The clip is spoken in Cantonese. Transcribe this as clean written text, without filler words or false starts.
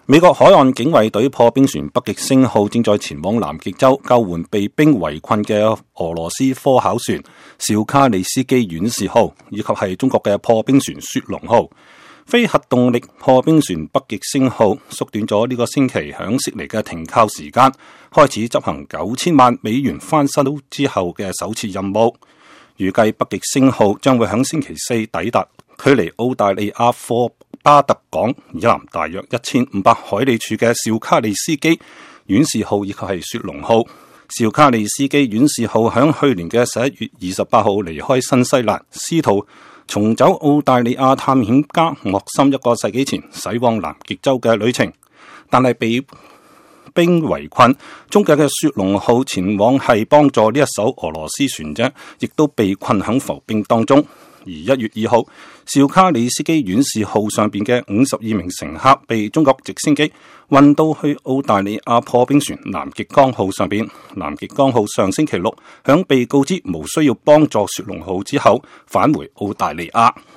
美國海岸警衛隊破冰船北極星號正在前往南極洲救援被冰圍困嘅俄羅斯科考船紹卡利斯基阮氏號，以及係中國嘅破冰船雪龍號。非核動力破冰船北極星號縮短咗呢個星期響悉尼嘅停靠時間，開始執行9000萬美元翻修之後嘅首次任務。預計北極星號將會響星期四抵達距離澳大利亞霍巴特港以南大約1500海里處嘅紹卡利斯基阮氏號以及係雪龍號。紹卡利斯基阮氏號響去年嘅11月28號離開新西蘭，試圖重走澳大利亞探險家莫森1個世紀前駛往南極洲嘅旅程，但係被冰圍困。中國嘅雪龍號前往係幫助呢一艘俄羅斯船隻，亦都被困響浮冰當中。而1月2號，紹卡利斯基阮氏號上邊嘅52名乘客被中國直升機運到去澳大利亞破冰船南極光號上邊。南極光號上星期六響被告知無需要幫助雪龍號之後，返回澳大利亞。